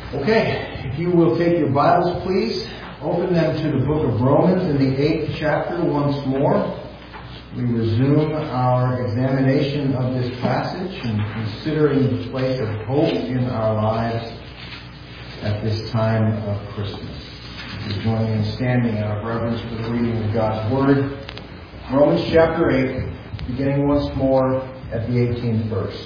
Okay, if you will take your Bibles, please, open them to the book of Romans in the 8th chapter once more. We resume our examination of this passage and considering the place of hope in our lives at this time of Christmas. We're joining in standing out of reverence for the reading of God's Word. Romans chapter 8, beginning once more at the 18th verse.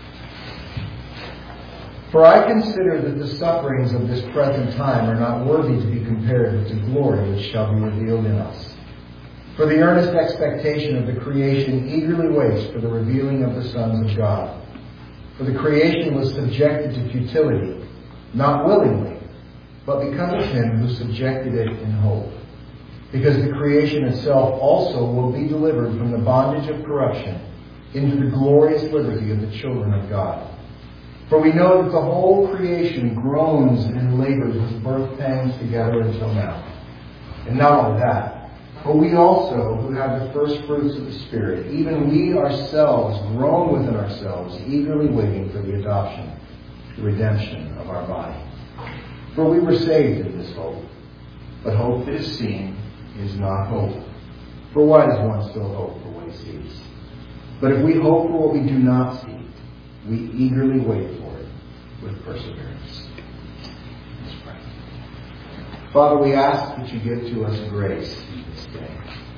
For I consider that the sufferings of this present time are not worthy to be compared with the glory which shall be revealed in us. For the earnest expectation of the creation eagerly waits for the revealing of the sons of God. For the creation was subjected to futility, not willingly, but because of him who subjected it in hope. Because the creation itself also will be delivered from the bondage of corruption into the glorious liberty of the children of God. For we know that the whole creation groans and labors with birth pangs together until now. And not only that, but we also, who have the first fruits of the Spirit, even we ourselves groan within ourselves, eagerly waiting for the adoption, the redemption of our body. For we were saved in this hope. But hope that is seen is not hope. For why does one still hope for what he sees? But if we hope for what we do not see, we eagerly wait for it with perseverance. Let's pray. Father, we ask that you give to us grace this day.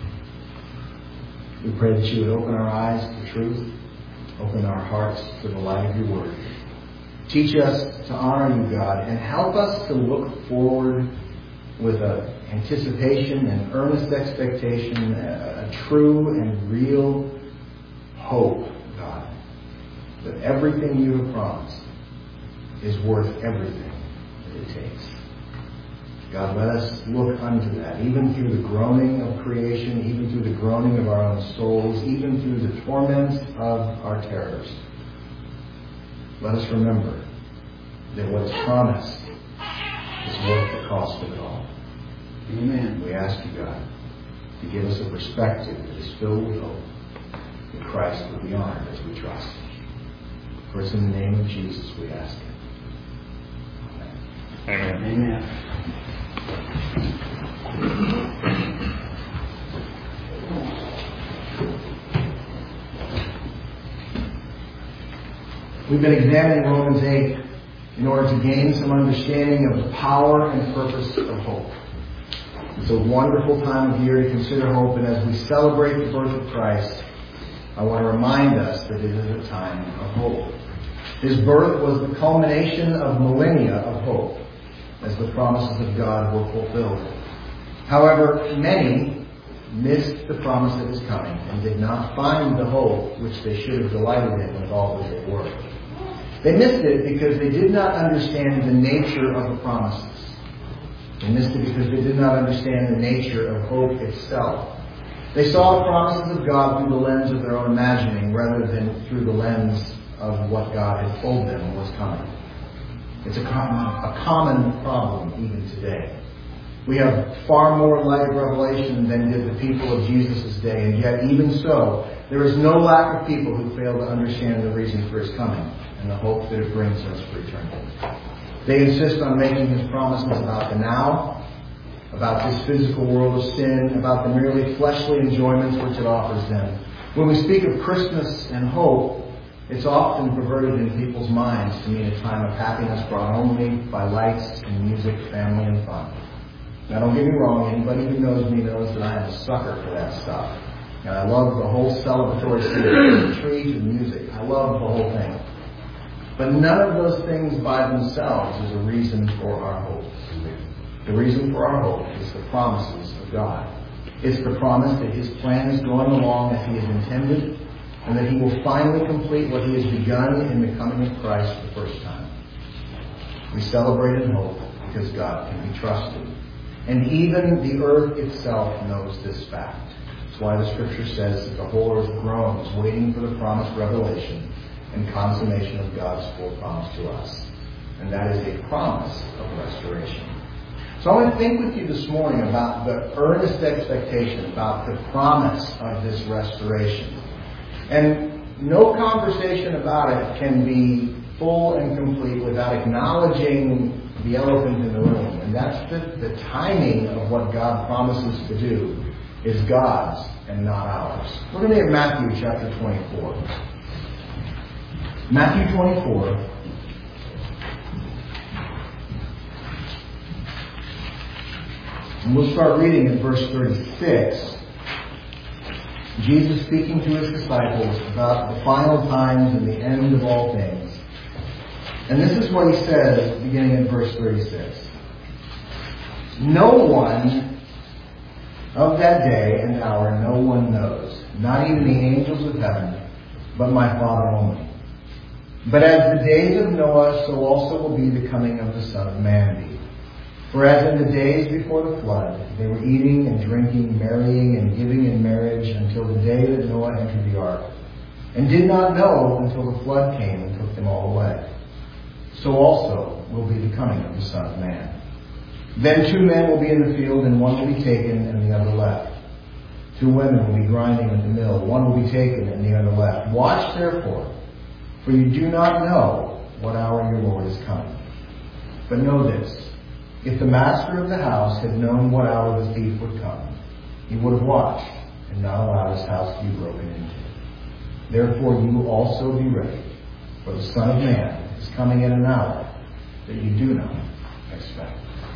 We pray that you would open our eyes to truth, open our hearts to the light of your word. Teach us to honor you, God, and help us to look forward with anticipation and earnest expectation, a true and real hope, God, that everything you have promised is worth everything that it takes. God, let us look unto that, even through the groaning of creation, even through the groaning of our own souls, even through the torments of our terrors. Let us remember that what is promised is worth the cost of it all. Amen. We ask you, God, to give us a perspective that is filled with hope, that Christ will be honored as we trust. For it's in the name of Jesus we ask it. Amen. Amen. We've been examining Romans 8 in order to gain some understanding of the power and purpose of hope. It's a wonderful time of year to consider hope, and as we celebrate the birth of Christ, I want to remind us that it is a time of hope. His birth was the culmination of millennia of hope, as the promises of God were fulfilled. However, many missed the promise of his coming and did not find the hope which they should have delighted in with all that they were. They missed it because they did not understand the nature of the promises. They missed it because they did not understand the nature of hope itself. They saw the promises of God through the lens of their own imagining rather than through the lens of what God had told them was coming. It's a common problem even today. We have far more light of revelation than did the people of Jesus' day, and yet even so, there is no lack of people who fail to understand the reason for his coming and the hope that it brings us for eternity. They insist on making his promises about the now, about this physical world of sin, about the merely fleshly enjoyments which it offers them. When we speak of Christmas and hope, it's often perverted in people's minds to mean a time of happiness brought only by lights and music, family and fun. Now don't get me wrong, anybody who knows me knows that I am a sucker for that stuff. And I love the whole celebratory scene, from the tree to the music. I love the whole thing. But none of those things by themselves is a reason for our hope. The reason for our hope is the promises of God. It's the promise that his plan is going along as he has intended, and that he will finally complete what he has begun in the coming of Christ the first time. We celebrate in hope because God can be trusted. And even the earth itself knows this fact. That's why the scripture says that the whole earth groans, waiting for the promised revelation and consummation of God's full promise to us. And that is a promise of restoration. So I want to think with you this morning about the earnest expectation, about the promise of this restoration. And no conversation about it can be full and complete without acknowledging the elephant in the room, and that's the timing of what God promises to do is God's and not ours. We're going to be at Matthew chapter 24. Matthew 24. And we'll start reading in verse 36. Jesus speaking to his disciples about the final times and the end of all things. And this is what he says beginning in verse 36. No one of that day and hour no one knows, not even the angels of heaven, but my Father only. But as the days of Noah, so also will be the coming of the Son of Man be. For as in the days before the flood, they were eating and drinking, marrying and giving in marriage until the day that Noah entered the ark, and did not know until the flood came and took them all away. So also will be the coming of the Son of Man. Then 2 men will be in the field, and one will be taken and the other left. 2 women will be grinding at the mill, one will be taken and the other left. Watch therefore, for you do not know what hour your Lord is coming. But know this, if the master of the house had known what hour the thief would come, he would have watched and not allowed his house to be broken into. Therefore you also be ready, for the Son of Man is coming at an hour that you do not expect.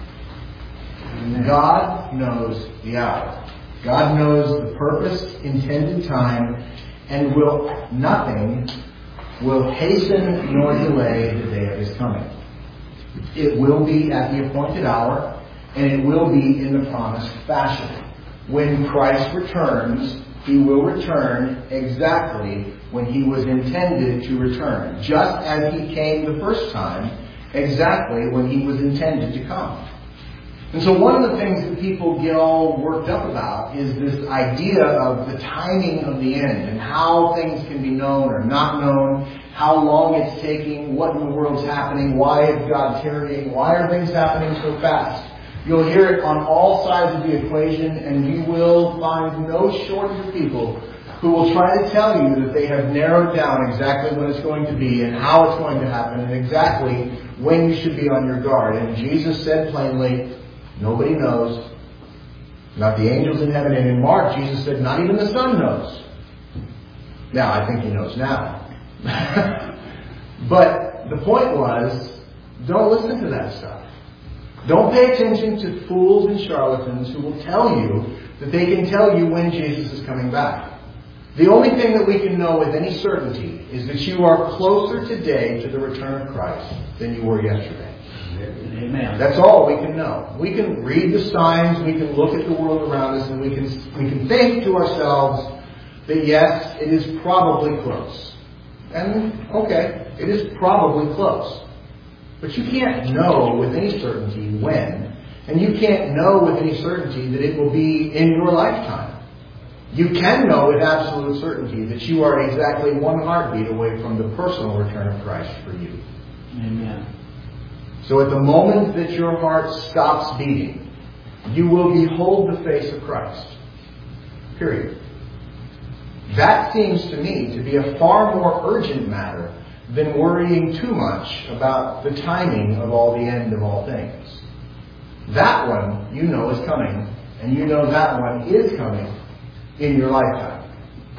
God knows the hour. God knows the purpose, intended time, and nothing will hasten nor delay the day of his coming. It will be at the appointed hour, and it will be in the promised fashion. When Christ returns, he will return exactly when he was intended to return, just as he came the first time, exactly when he was intended to come. And so one of the things that people get all worked up about is this idea of the timing of the end and how things can be known or not known, how long it's taking, what in the world's happening, why is God tarrying, why are things happening so fast. You'll hear it on all sides of the equation, and you will find no shortage of people who will try to tell you that they have narrowed down exactly when it's going to be and how it's going to happen and exactly when you should be on your guard. And Jesus said plainly, nobody knows, not the angels in heaven. And in Mark, Jesus said, not even the Son knows. Now, I think he knows now. But the point was, don't listen to that stuff. Don't pay attention to fools and charlatans who will tell you that they can tell you when Jesus is coming back. The only thing that we can know with any certainty is that you are closer today to the return of Christ than you were yesterday. Amen. That's all we can know. We can read the signs, we can look at the world around us, and we can think to ourselves that yes, it is probably close. And okay, it is probably close. But you can't know with any certainty when, and you can't know with any certainty that it will be in your lifetime. You can know with absolute certainty that you are exactly one heartbeat away from the personal return of Christ for you. Amen. So at the moment that your heart stops beating, you will behold the face of Christ. Period. That seems to me to be a far more urgent matter than worrying too much about the timing of all the end of all things. That one you know is coming, and you know that one is coming in your lifetime.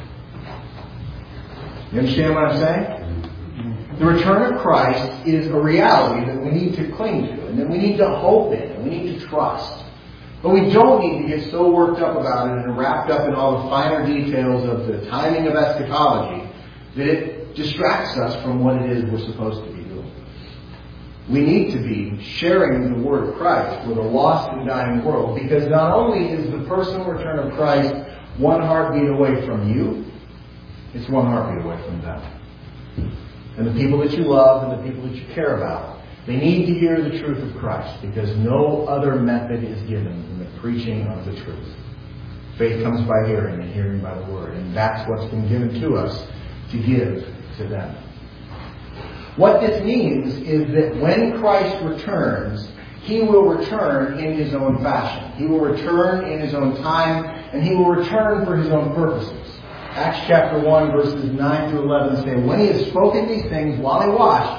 You understand what I'm saying? The return of Christ is a reality that we need to cling to, and that we need to hope in, and we need to trust. But we don't need to get so worked up about it and wrapped up in all the finer details of the timing of eschatology that it distracts us from what it is we're supposed to be doing. We need to be sharing the word of Christ with a lost and dying world, because not only is the personal return of Christ one heartbeat away from you, it's one heartbeat away from them. And the people that you love and the people that you care about, they need to hear the truth of Christ, because no other method is given than the preaching of the truth. Faith comes by hearing, and hearing by the word. And that's what's been given to us to give to them. What this means is that when Christ returns, he will return in his own fashion. He will return in his own time, and he will return for his own purposes. Acts chapter 1 verses 9 to 11 say, when he had spoken these things while he watched,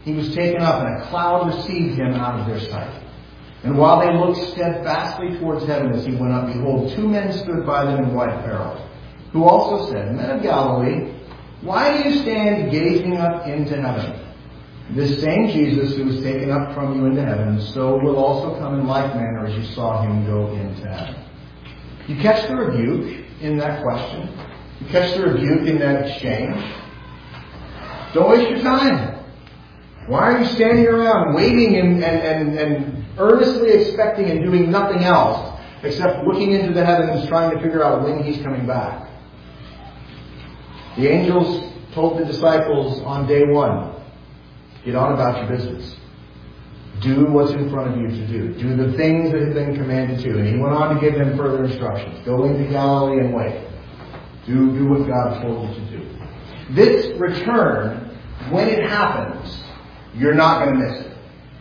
he was taken up, and a cloud received him out of their sight. And while they looked steadfastly towards heaven as he went up, behold, two men stood by them in white apparel, who also said, Men of Galilee, why do you stand gazing up into heaven? This same Jesus who was taken up from you into heaven, so will also come in like manner as you saw him go into heaven. You catch the rebuke in that question? You catch the rebuke in that exchange? Don't waste your time. Why are you standing around waiting and earnestly expecting and doing nothing else except looking into the heavens trying to figure out when he's coming back? The angels told the disciples on day one, get on about your business. Do what's in front of you to do. Do the things that have been commanded to. And he went on to give them further instructions. Go into Galilee and wait. Do what God told you to do. This return, when it happens, you're not going to miss it.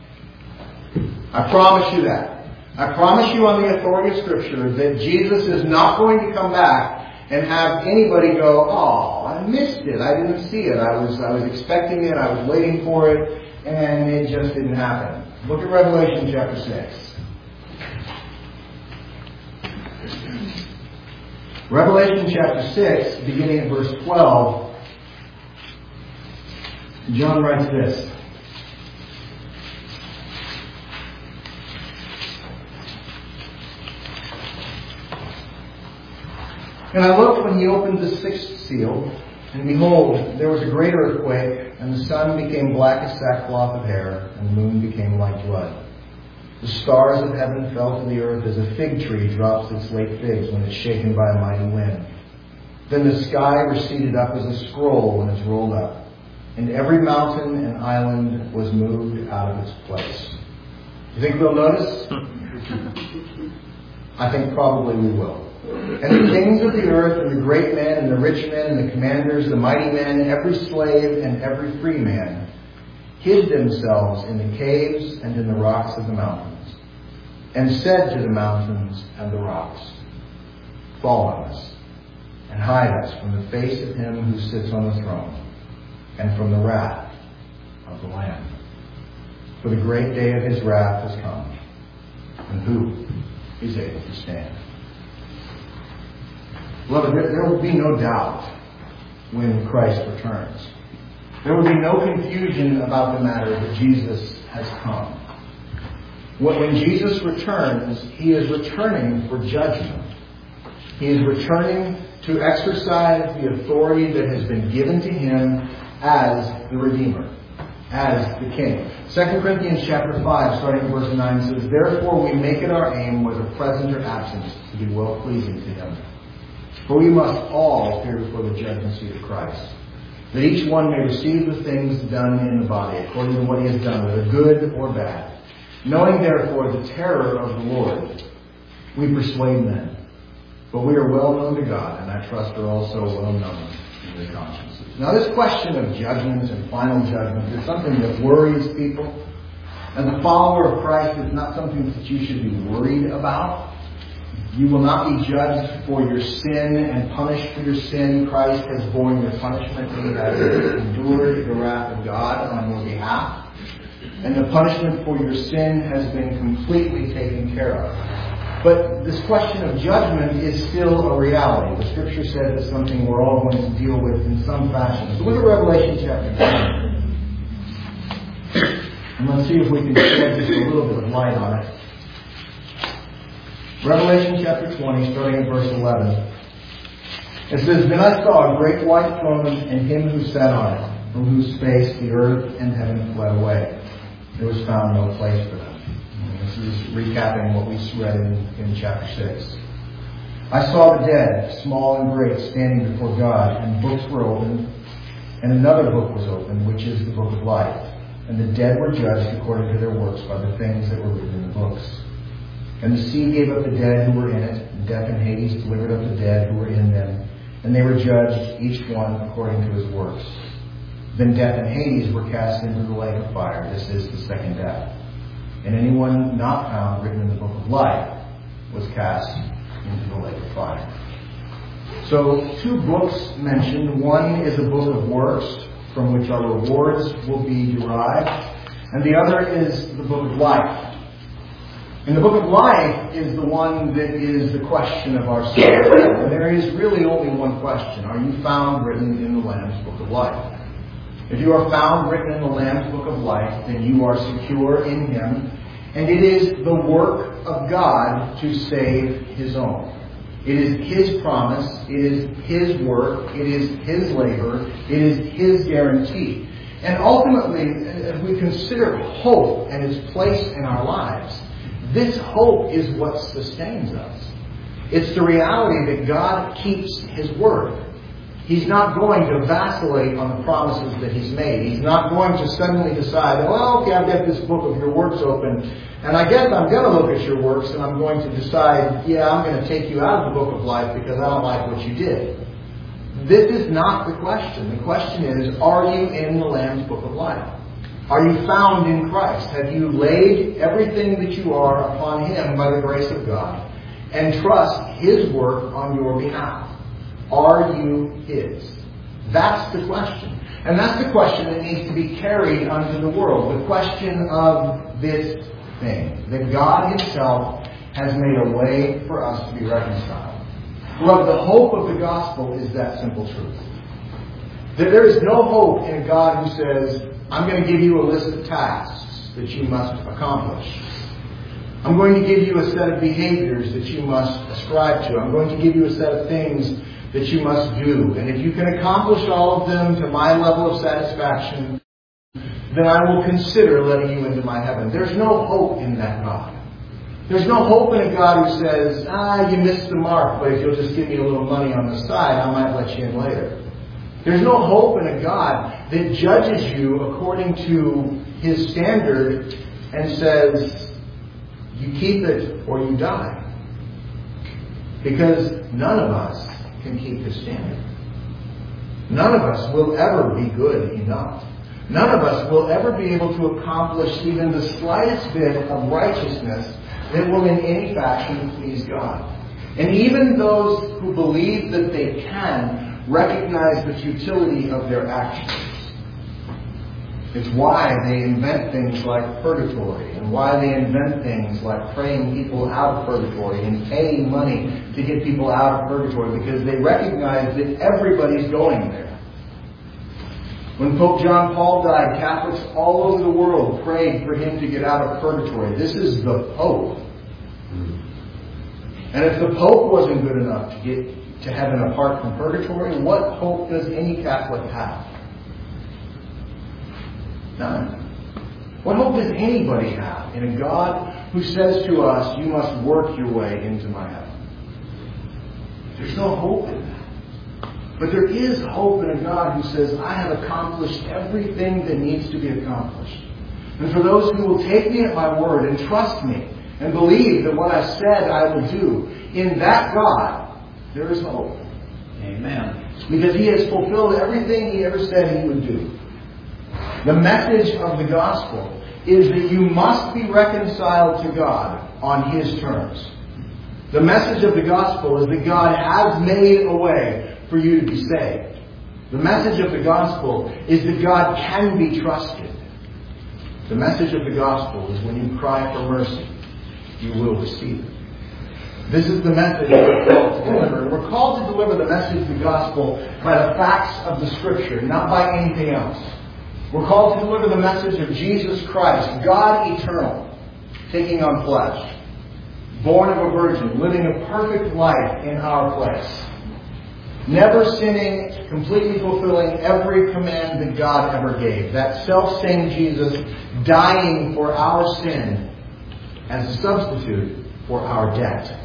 I promise you that. I promise you on the authority of Scripture that Jesus is not going to come back and have anybody go, oh, I missed it. I didn't see it. I was expecting it. I was waiting for it. And it just didn't happen. Look at Revelation chapter 6. Revelation chapter 6, beginning at verse 12, John writes this. And I looked when he opened the sixth seal, and behold, there was a great earthquake, and the sun became black as sackcloth of hair, and the moon became like blood. The stars of heaven fell to the earth as a fig tree drops its late figs when it's shaken by a mighty wind. Then the sky receded up as a scroll when it's rolled up, and every mountain and island was moved out of its place. You think we'll notice? I think probably we will. And the kings of the earth, and the great men, and the rich men, and the commanders, the mighty men, every slave and every free man, hid themselves in the caves and in the rocks of the mountains, and said to the mountains and the rocks, Fall on us, and hide us from the face of him who sits on the throne, and from the wrath of the Lamb. For the great day of his wrath has come, and who is able to stand? Beloved, there will be no doubt when Christ returns. There will be no confusion about the matter that Jesus has come. When Jesus returns, he is returning for judgment. He is returning to exercise the authority that has been given to him as the Redeemer, as the King. 2 Corinthians chapter 5, starting in verse 9, says, Therefore we make it our aim, whether present or absent, to be well-pleasing to him. For we must all appear before the judgment seat of Christ, that each one may receive the things done in the body, according to what he has done, whether good or bad. Knowing therefore the terror of the Lord, we persuade men. But we are well known to God, and I trust are also well known in their consciences. Now this question of judgment and final judgment is something that worries people. And the follower of Christ is not something that you should be worried about. You will not be judged for your sin and punished for your sin. Christ has borne your punishment. He has endured the wrath of God on your behalf. And the punishment for your sin has been completely taken care of. But this question of judgment is still a reality. The Scripture says it's something we're all going to deal with in some fashion. So look at Revelation chapter 20. And let's see if we can shed just a little bit of light on it. Revelation chapter 20, starting at verse 11. It says, Then I saw a great white throne and him who sat on it, from whose face the earth and heaven fled away. There was found no place for them. And this is recapping what we read in chapter 6. I saw the dead, small and great, standing before God, and books were opened, and another book was opened, which is the book of life. And the dead were judged according to their works by the things that were written in the books. And the sea gave up the dead who were in it, and death and Hades delivered up the dead who were in them, and they were judged, each one according to his works. Then death and Hades were cast into the lake of fire. This is the second death. And anyone not found written in the book of life was cast into the lake of fire. So, two books mentioned. One is a book of works, from which our rewards will be derived. And the other is the book of life. And the book of life is the one that is the question of our soul. And there is really only one question. Are you found written in the Lamb's book of life? If you are found written in the Lamb's book of life, then you are secure in Him. And it is the work of God to save His own. It is His promise. It is His work. It is His labor. It is His guarantee. And ultimately, as we consider hope and its place in our lives, this hope is what sustains us. It's the reality that God keeps His word. He's not going to vacillate on the promises that He's made. He's not going to suddenly decide, well, okay, I've got this book of your works open, and I guess I'm going to look at your works, and I'm going to decide, yeah, I'm going to take you out of the book of life because I don't like what you did. This is not the question. The question is, are you in the Lamb's book of life? Are you found in Christ? Have you laid everything that you are upon Him by the grace of God and trust His work on your behalf? Are you His? That's the question. And that's the question that needs to be carried unto the world. The question of this thing. That God Himself has made a way for us to be reconciled. Beloved, the hope of the gospel is that simple truth. That there is no hope in a God who says, I'm going to give you a list of tasks that you must accomplish. I'm going to give you a set of behaviors that you must ascribe to. I'm going to give you a set of things that you must do. And if you can accomplish all of them to my level of satisfaction, then I will consider letting you into my heaven. There's no hope in that God. There's no hope in a God who says, you missed the mark, but if you'll just give me a little money on the side, I might let you in later. There's no hope in a God that judges you according to His standard and says, you keep it or you die. Because none of us can keep His standard. None of us will ever be good enough. None of us will ever be able to accomplish even the slightest bit of righteousness that will in any fashion please God. And even those who believe that they can recognize the futility of their actions. It's why they invent things like purgatory, and why they invent things like praying people out of purgatory and paying money to get people out of purgatory, because they recognize that everybody's going there. When Pope John Paul died, Catholics all over the world prayed for him to get out of purgatory. This is the Pope. And if the Pope wasn't good enough to get to heaven apart from purgatory, what hope does any Catholic have? None. What hope does anybody have in a God who says to us, you must work your way into my heaven? There's no hope in that. But there is hope in a God who says, I have accomplished everything that needs to be accomplished. And for those who will take me at my word and trust me and believe that what I said I will do, in that God, there is hope. Amen. Because He has fulfilled everything He ever said He would do. The message of the gospel is that you must be reconciled to God on His terms. The message of the gospel is that God has made a way for you to be saved. The message of the gospel is that God can be trusted. The message of the gospel is when you cry for mercy, you will receive it. This is the message we're called to deliver. And we're called to deliver the message of the gospel by the facts of the Scripture, not by anything else. We're called to deliver the message of Jesus Christ, God eternal, taking on flesh, born of a virgin, living a perfect life in our place, never sinning, completely fulfilling every command that God ever gave. That self-same Jesus dying for our sin as a substitute for our debt.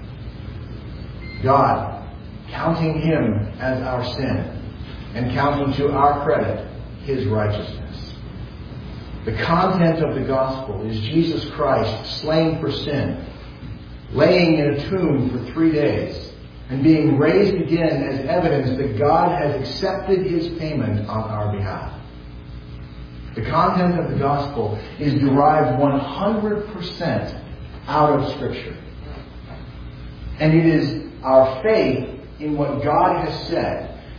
God counting Him as our sin and counting to our credit His righteousness. The content of the gospel is Jesus Christ slain for sin, laying in a tomb for 3 days, and being raised again as evidence that God has accepted His payment on our behalf. The content of the gospel is derived 100% out of Scripture. And it is our faith in what God has said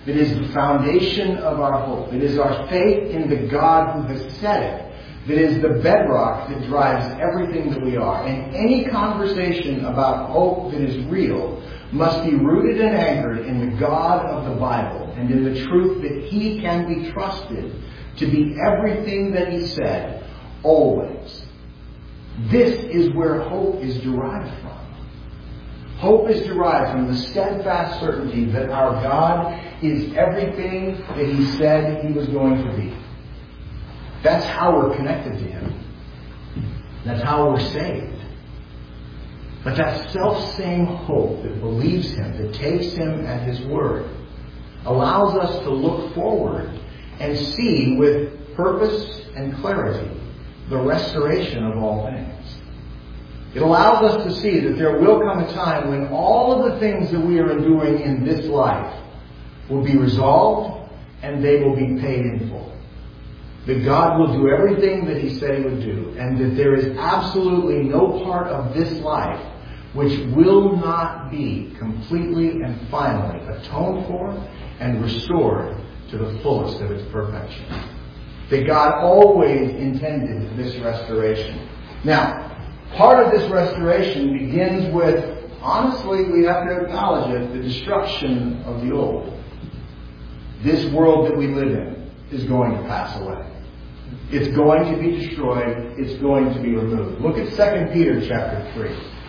It is the foundation of our hope. It is our faith in the God who has said it that is the bedrock that drives everything that we are. And any conversation about hope that is real must be rooted and anchored in the God of the Bible and in the truth that He can be trusted to be everything that He said, always. This is where hope is derived from. Hope is derived from the steadfast certainty that our God is everything that He said He was going to be. That's how we're connected to Him. That's how we're saved. But that self-same hope that believes Him, that takes Him at His word, allows us to look forward and see with purpose and clarity the restoration of all things. It allows us to see that there will come a time when all of the things that we are enduring in this life will be resolved and they will be paid in full. That God will do everything that He said He would do, and that there is absolutely no part of this life which will not be completely and finally atoned for and restored to the fullest of its perfection. That God always intended this restoration. Now, part of this restoration begins with, honestly, we have to acknowledge it, the destruction of the old. This world that we live in is going to pass away. It's going to be destroyed. It's going to be removed. Look at 2 Peter chapter 3.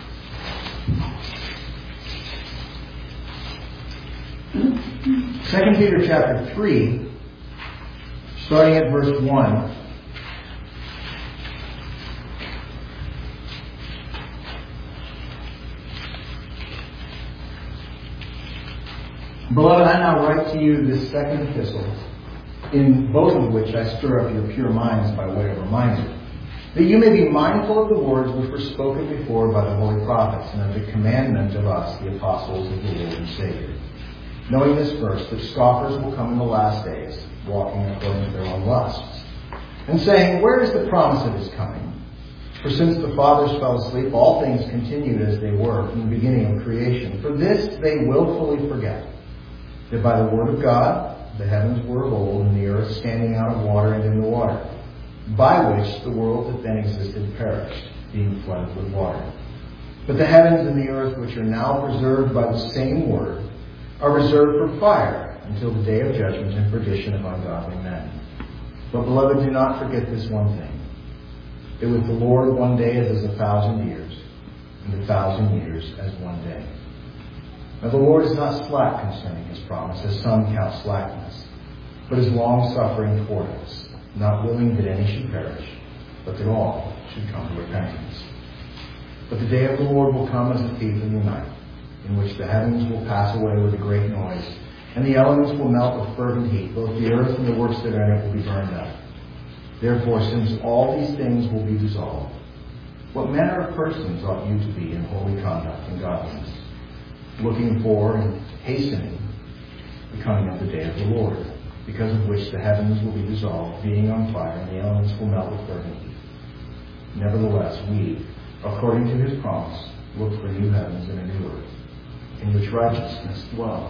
2 Peter chapter 3, starting at verse 1. Beloved, I now write to you this second epistle, in both of which I stir up your pure minds by way of reminder, that you may be mindful of the words which were spoken before by the holy prophets, and of the commandment of us, the apostles of the Lord and Savior. Knowing this first, that scoffers will come in the last days, walking according to their own lusts, and saying, where is the promise of His coming? For since the fathers fell asleep, all things continued as they were from the beginning of creation. For this they willfully forget, that by the word of God the heavens were of old, and the earth standing out of water and in the water, by which the world that then existed perished, being flooded with water. But the heavens and the earth, which are now preserved by the same word, are reserved for fire until the day of judgment and perdition of ungodly men. But beloved, do not forget this one thing, that with the Lord 1 day is as 1,000 years, and 1,000 years as 1 day. Now the Lord is not slack concerning His promise, as some count slackness, but is long-suffering toward us, not willing that any should perish, but that all should come to repentance. But the day of the Lord will come as a thief in the night, in which the heavens will pass away with a great noise, and the elements will melt with fervent heat. Both the earth and the works that are in it will be burned up. Therefore, since all these things will be dissolved, what manner of persons ought you to be in holy conduct and godliness, looking for and hastening the coming of the day of the Lord, because of which the heavens will be dissolved, being on fire, and the elements will melt with fervent heat. Nevertheless, we, according to His promise, look for new heavens and a new earth, in which righteousness dwells.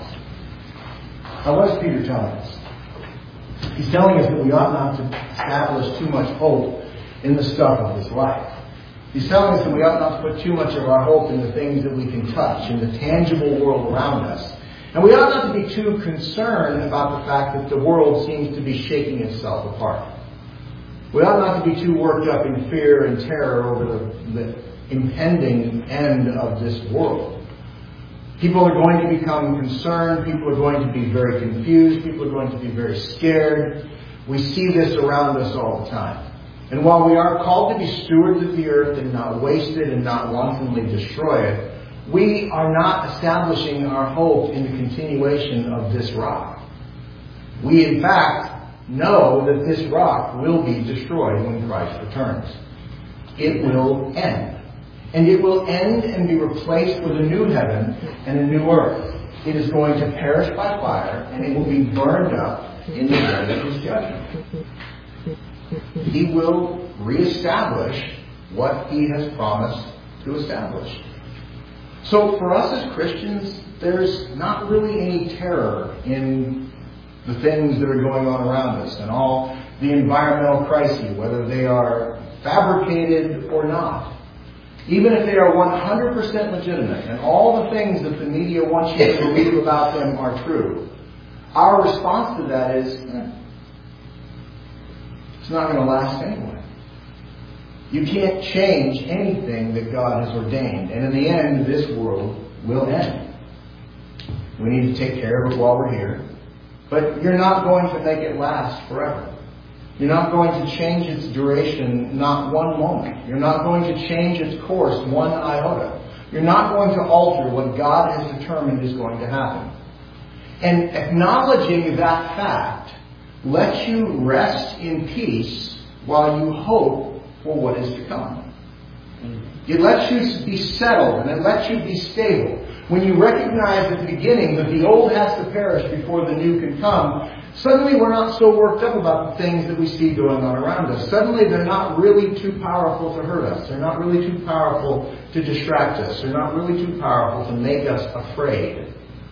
Now, what is Peter telling us? He's telling us that we ought not to establish too much hope in the stuff of this life. He's telling us that we ought not to put too much of our hope in the things that we can touch, in the tangible world around us. And we ought not to be too concerned about the fact that the world seems to be shaking itself apart. We ought not to be too worked up in fear and terror over the impending end of this world. People are going to become concerned. People are going to be very confused. People are going to be very scared. We see this around us all the time. And while we are called to be stewards of the earth and not waste it and not wantonly destroy it, we are not establishing our hope in the continuation of this rock. We, in fact, know that this rock will be destroyed when Christ returns. It will end. And it will end and be replaced with a new heaven and a new earth. It is going to perish by fire, and it will be burned up in the day of His judgment. He will reestablish what He has promised to establish. So for us as Christians, there's not really any terror in the things that are going on around us and all the environmental crises, whether they are fabricated or not, even if they are 100% legitimate and all the things that the media wants you to believe about them are true, our response to that is, it's not going to last anyway. You can't change anything that God has ordained. And in the end, this world will end. We need to take care of it while we're here. But you're not going to make it last forever. You're not going to change its duration not one moment. You're not going to change its course one iota. You're not going to alter what God has determined is going to happen. And acknowledging that fact lets you rest in peace while you hope for what is to come. It lets you be settled and it lets you be stable. When you recognize at the beginning that the old has to perish before the new can come, suddenly we're not so worked up about the things that we see going on around us. Suddenly they're not really too powerful to hurt us. They're not really too powerful to distract us. They're not really too powerful to make us afraid.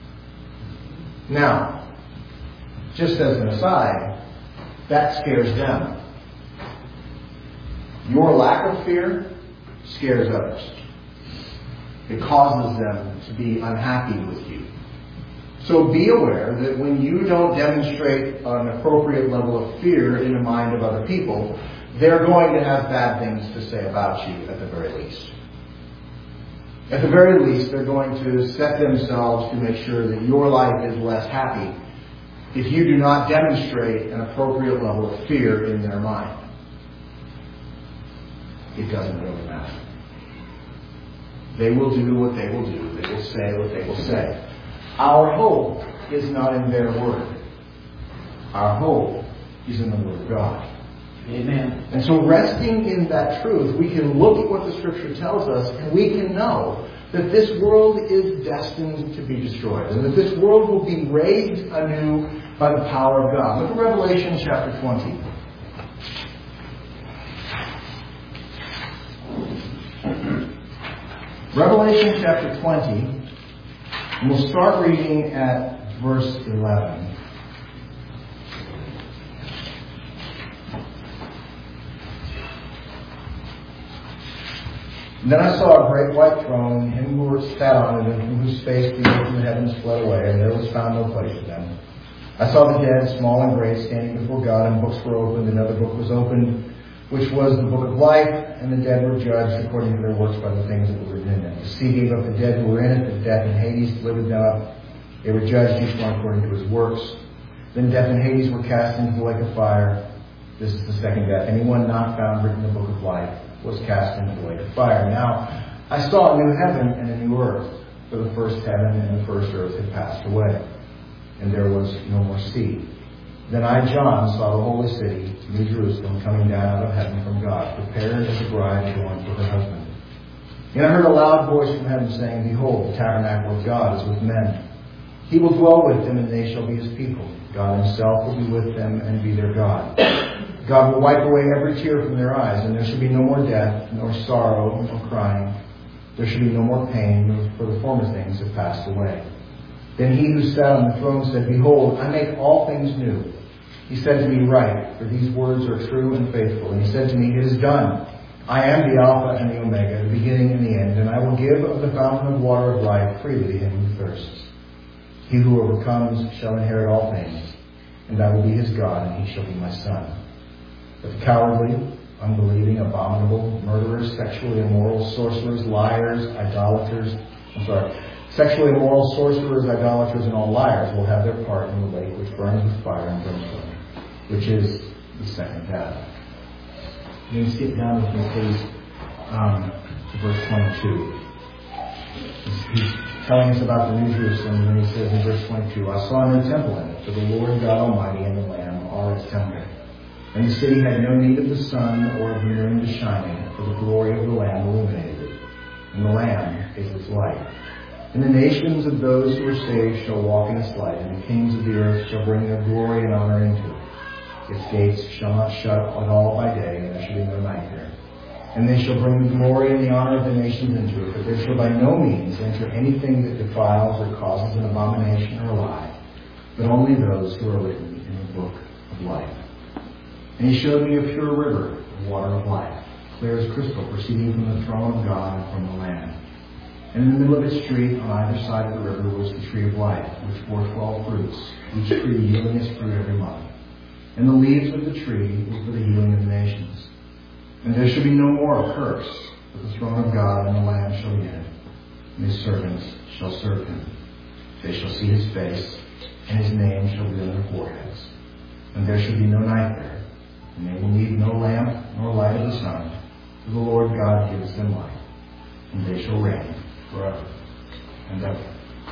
Now, just as an aside, that scares them. Your lack of fear scares others. It causes them to be unhappy with you. So be aware that when you don't demonstrate an appropriate level of fear in the mind of other people, they're going to have bad things to say about you at the very least. At the very least, they're going to set themselves to make sure that your life is less happy if you do not demonstrate an appropriate level of fear in their mind. It doesn't really matter. They will do what they will do. They will say what they will say. Our hope is not in their word. Our hope is in the Word of God. Amen. And so resting in that truth, we can look at what the Scripture tells us and we can know that this world is destined to be destroyed and that this world will be raised anew by the power of God. Look at Revelation chapter 20. Revelation chapter 20, and we'll start reading at verse 11. And then I saw a great white throne, and him who sat on it, and from whose face the earth and the heavens fled away, and there was found no place for them. I saw the dead, small and great, standing before God, and books were opened. Another book was opened, which was the book of life, and the dead were judged according to their works by the things that were written in it. The sea gave up the dead who were in it, but death and Hades delivered them up. They were judged each one according to his works. Then death and Hades were cast into the lake of fire. This is the second death. Anyone not found written in the book of life was cast into the lake of fire. Now, I saw a new heaven and a new earth, for the first heaven and the first earth had passed away, and there was no more sea. Then I, John, saw the holy city, New Jerusalem, coming down out of heaven from God, prepared as a bride adorned for her husband. And I heard a loud voice from heaven saying, Behold, the tabernacle of God is with men. He will dwell with them, and they shall be his people. God himself will be with them and be their God. God will wipe away every tear from their eyes, and there shall be no more death, nor sorrow, nor crying. There shall be no more pain, for the former things have passed away. Then he who sat on the throne said, Behold, I make all things new. He said to me, Write, for these words are true and faithful. And he said to me, It is done. I am the Alpha and the Omega, the beginning and the end, and I will give of the fountain of water of life freely to him who thirsts. He who overcomes shall inherit all things, and I will be his God, and he shall be my son. But the cowardly, unbelieving, abominable, murderers, sexually immoral, sorcerers, liars, sexually immoral, sorcerers, idolaters, and all liars will have their part in the lake which burns with fire and brimstone, which is the second death. You can skip down with me, please, to verse 22. He's telling us about the New Jerusalem, and he says in verse 22, I saw a new temple in it, for the Lord God Almighty and the Lamb are its temple. And the city had no need of the sun or of the moon to shine in it, for the glory of the Lamb illuminated it, and the Lamb is its light. And the nations of those who are saved shall walk in its light, and the kings of the earth shall bring their glory and honor into it. Its gates shall not shut at all by day, and there shall be no night there. And they shall bring the glory and the honor of the nations into it, but there shall by no means enter anything that defiles or causes an abomination or a lie, but only those who are written in the book of life. And he showed me a pure river of water of life, clear as crystal, proceeding from the throne of God and from the Lamb. And in the middle of its street, on either side of the river, was the tree of life, which bore 12 fruits, each tree yielding its fruit every month. And the leaves of the tree were for the healing of the nations. And there shall be no more curse, but the throne of God and the Lamb shall be in it, and his servants shall serve him. They shall see his face, and his name shall be on their foreheads. And there shall be no night there, and they will need no lamp nor light of the sun, for the Lord God gives them light, and they shall reign forever and ever.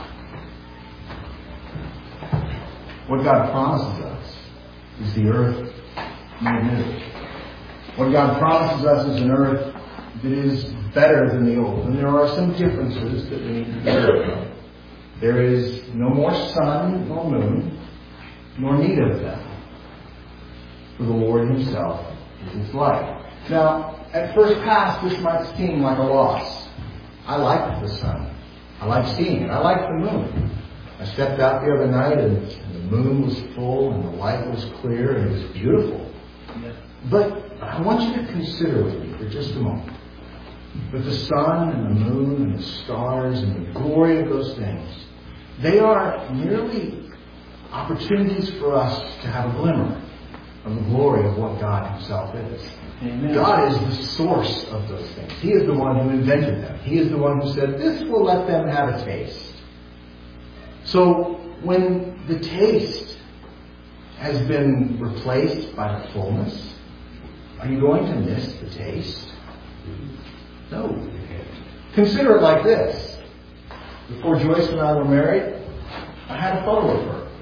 What God promises us is the earth made new. What God promises us is an earth that is better than the old. And there are some differences that we need to be aware of. There is no more sun nor moon, nor need of them. For the Lord himself is its light. Now, at first pass, this might seem like a loss. I like the sun. I like seeing it. I like the moon. I stepped out the other night and the moon was full and the light was clear and it was beautiful. Yeah. But I want you to consider with me for just a moment that the sun and the moon and the stars and the glory of those things, they are merely opportunities for us to have a glimmer of the glory of what God himself is. Amen. God is the source of those things. He is the one who invented them. He is the one who said, this will let them have a taste. So when the taste has been replaced by the fullness, are you going to miss the taste? No. Consider it like this. Before Joyce and I were married, I had a photo of her.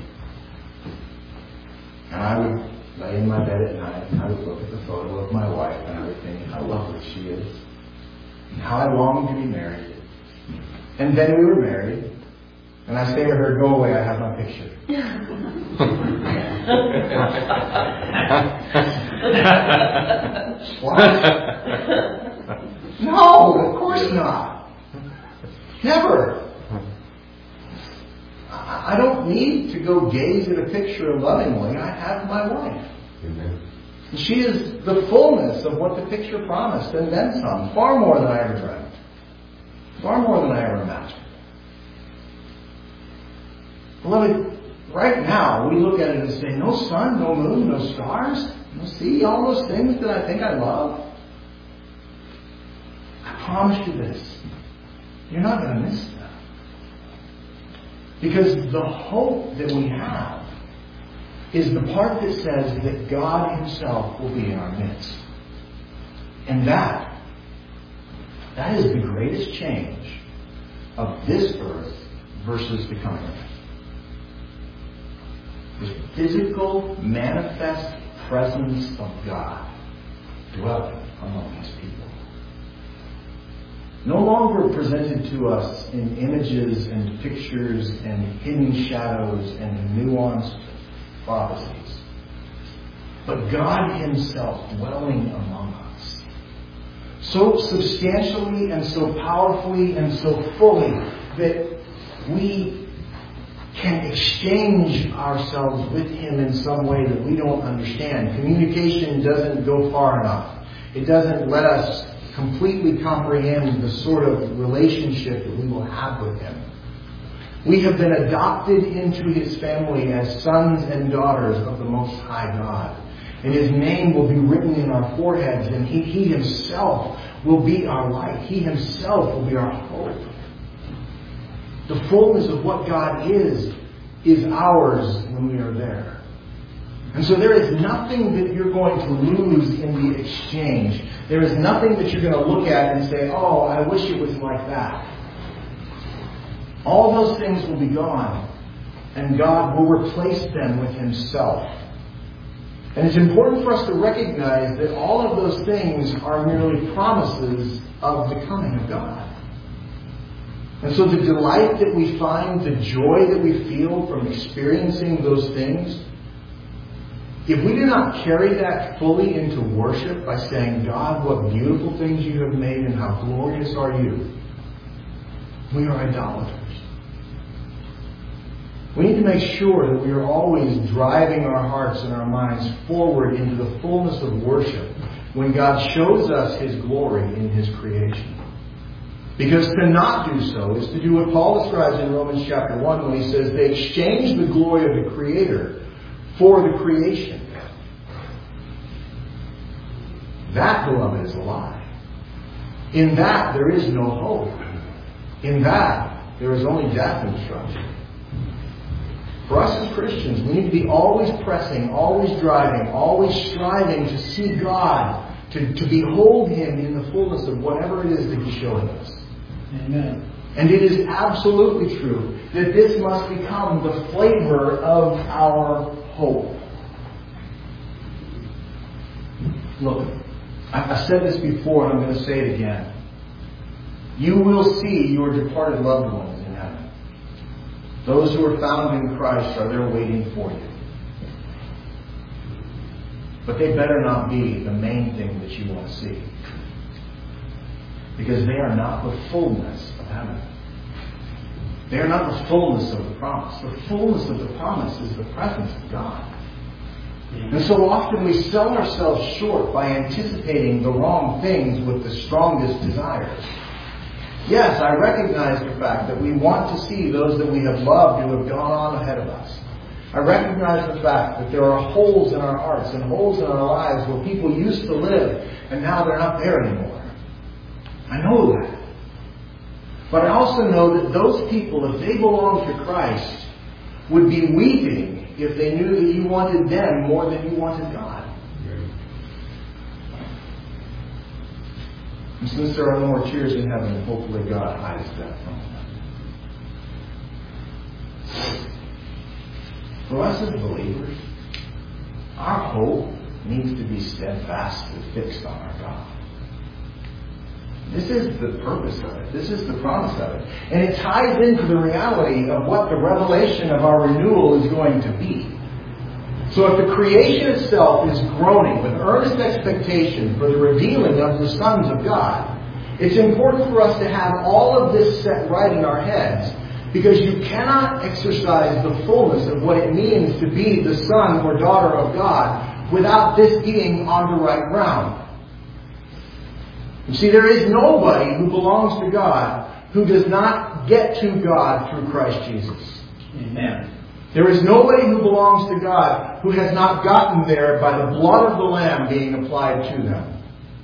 And I would lay in my bed at night and I would look at the photo of my wife and I would think how lovely she is. And how I longed to be married. And then we were married. And I say to her, go away, I have my picture. What? No, of course not. Never. I don't need to go gaze at a picture lovingly. I have my wife. Amen. She is the fullness of what the picture promised, and then some. Far more than I ever dreamt. Far more than I ever imagined. Beloved, right now we look at it and say, no sun, no moon, no stars, no sea, all those things that I think I love. I promise you this. You're not going to miss them. Because the hope that we have is the part that says that God himself will be in our midst. And that is the greatest change of this earth versus the coming earth. The physical, manifest presence of God dwelling among his people. No longer presented to us in images and pictures and hidden shadows and nuanced prophecies, but God himself dwelling among us. So substantially and so powerfully and so fully that we can exchange ourselves with him in some way that we don't understand. Communication doesn't go far enough. It doesn't let us completely comprehend the sort of relationship that we will have with him. We have been adopted into his family as sons and daughters of the Most High God. And his name will be written in our foreheads, and he himself will be our light. He himself will be our hope. The fullness of what God is ours when we are there. And so there is nothing that you're going to lose in the exchange. There is nothing that you're going to look at and say, oh, I wish it was like that. All those things will be gone, and God will replace them with himself. And it's important for us to recognize that all of those things are merely promises of the coming of God. And so the delight that we find, the joy that we feel from experiencing those things, if we do not carry that fully into worship by saying, God, what beautiful things you have made and how glorious are you, we are idolaters. We need to make sure that we are always driving our hearts and our minds forward into the fullness of worship when God shows us His glory in His creation. Because to not do so is to do what Paul describes in Romans chapter 1 when he says they exchanged the glory of the Creator for the creation. That, beloved, is a lie. In that, there is no hope. In that, there is only death and destruction. For us as Christians, we need to be always pressing, always driving, always striving to see God, to behold Him in the fullness of whatever it is that He's showing us. Amen. And it is absolutely true that this must become the flavor of our hope. Look, I've said this before and I'm going to say it again. You will see your departed loved ones in heaven. Those who are found in Christ are there waiting for you. But they better not be the main thing that you want to see. Because they are not the fullness of heaven. They are not the fullness of the promise. The fullness of the promise is the presence of God. And so often we sell ourselves short by anticipating the wrong things with the strongest desires. Yes, I recognize the fact that we want to see those that we have loved who have gone on ahead of us. I recognize the fact that there are holes in our hearts and holes in our lives where people used to live and now they're not there anymore. I know that. But I also know that those people, if they belong to Christ, would be weeping if they knew that you wanted them more than you wanted God. And since there are no more tears in heaven, hopefully God hides that from them. For us as believers, our hope needs to be steadfastly fixed on our God. This is the purpose of it. This is the promise of it. And it ties into the reality of what the revelation of our renewal is going to be. So if the creation itself is groaning with earnest expectation for the revealing of the sons of God, it's important for us to have all of this set right in our heads, because you cannot exercise the fullness of what it means to be the son or daughter of God without this being on the right ground. You see, there is nobody who belongs to God who does not get to God through Christ Jesus. Amen. There is nobody who belongs to God who has not gotten there by the blood of the Lamb being applied to them.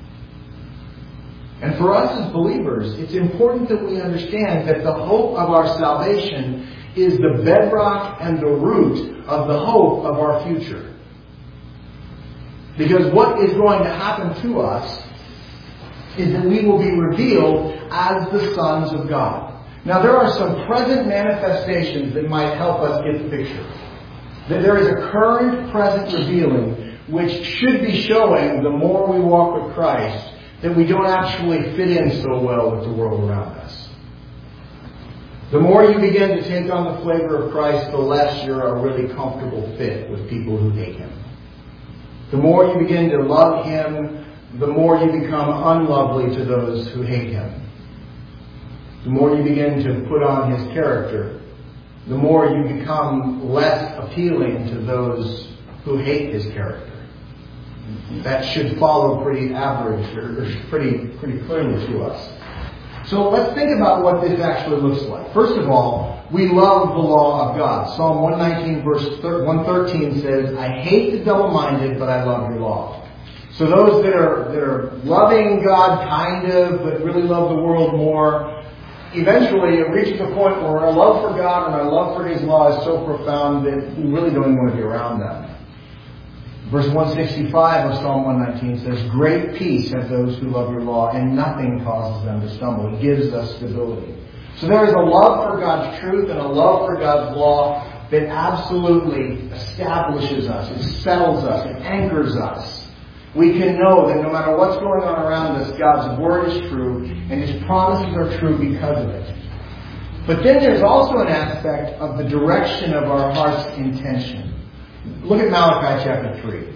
And for us as believers, it's important that we understand that the hope of our salvation is the bedrock and the root of the hope of our future. Because what is going to happen to us is that we will be revealed as the sons of God. Now, there are some present manifestations that might help us get the picture. That there is a current, present revealing which should be showing the more we walk with Christ that we don't actually fit in so well with the world around us. The more you begin to take on the flavor of Christ, the less you're a really comfortable fit with people who hate Him. The more you begin to love Him, the more you become unlovely to those who hate Him. The more you begin to put on His character, the more you become less appealing to those who hate His character. That should follow pretty average or pretty clearly to us. So let's think about what this actually looks like. First of all, we love the law of God. Psalm 119 verse 113 says, I hate the double-minded, but I love your law. So those that are loving God kind of, but really love the world more, eventually it reaches a point where our love for God and our love for His law is so profound that we really don't even want to be around them. Verse 165 of Psalm 119 says, great peace have those who love your law, and nothing causes them to stumble. It gives us stability. So there is a love for God's truth and a love for God's law that absolutely establishes us, it settles us, it anchors us. We can know that no matter what's going on around us, God's Word is true, and His promises are true because of it. But then there's also an aspect of the direction of our heart's intention. Look at Malachi chapter 3.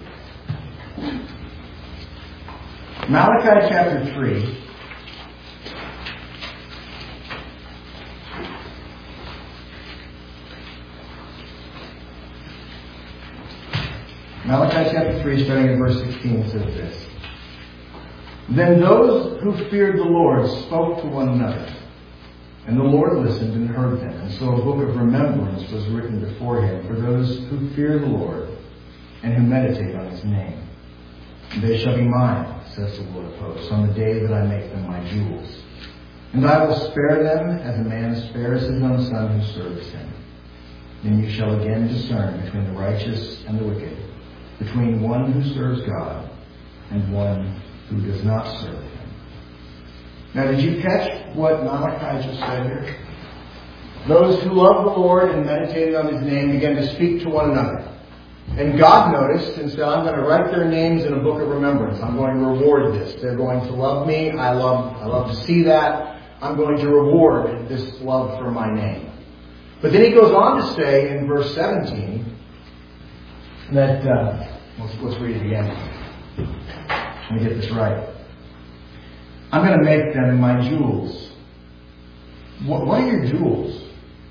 Malachi chapter 3. Malachi chapter 3, starting at verse 16, says this. Then those who feared the Lord spoke to one another, and the Lord listened and heard them. And so a book of remembrance was written before him for those who fear the Lord and who meditate on his name. And they shall be mine, says the Lord of hosts, on the day that I make them my jewels. And I will spare them as a man spares his own son who serves him. Then you shall again discern between the righteous and the wicked, between one who serves God and one who does not serve him. Now, did you catch what Malachi just said here? Those who love the Lord and meditated on his name began to speak to one another. And God noticed and said, I'm going to write their names in a book of remembrance. I'm going to reward this. They're going to love me. I love to see that. I'm going to reward this love for my name. But then he goes on to say in verse 17 that, let's read it again. Let me get this right. I'm going to make them my jewels. What are your jewels?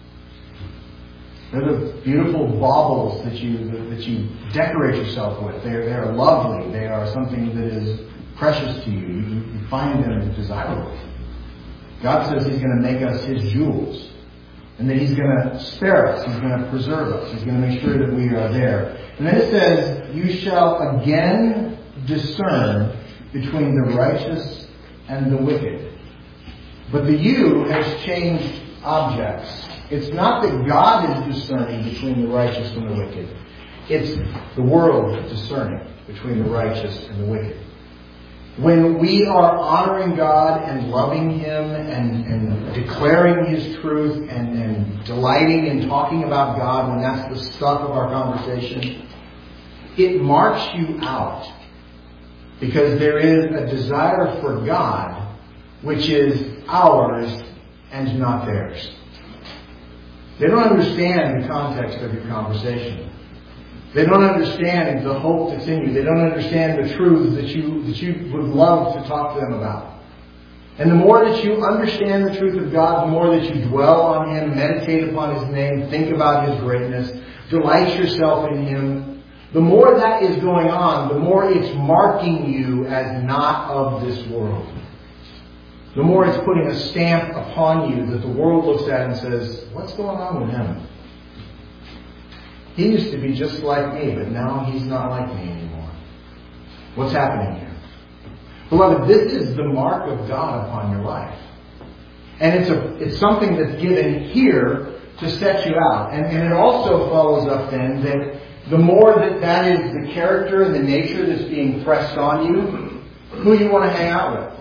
They're the beautiful baubles that you decorate yourself with. They are lovely. They are something that is precious to you. You find them desirable. God says he's going to make us his jewels. And that he's going to spare us. He's going to preserve us. He's going to make sure that we are there. And then it says, you shall again discern between the righteous and the wicked. But the you has changed objects. It's not that God is discerning between the righteous and the wicked. It's the world discerning between the righteous and the wicked. When we are honoring God and loving him and declaring his truth and delighting in talking about God, when that's the stuff of our conversation, it marks you out. Because there is a desire for God, which is ours and not theirs. They don't understand the context of your conversation. They don't understand the hope that's in you. They don't understand the truths that you would love to talk to them about. And the more that you understand the truth of God, the more that you dwell on him, meditate upon his name, think about his greatness, delight yourself in him, the more that is going on, the more it's marking you as not of this world. The more it's putting a stamp upon you that the world looks at and says, what's going on with him? He used to be just like me, but now he's not like me anymore. What's happening here? Beloved, this is the mark of God upon your life. And it's something that's given here to set you out. And it also follows up then that the more that is the character and the nature that's being pressed on you, who you want to hang out with.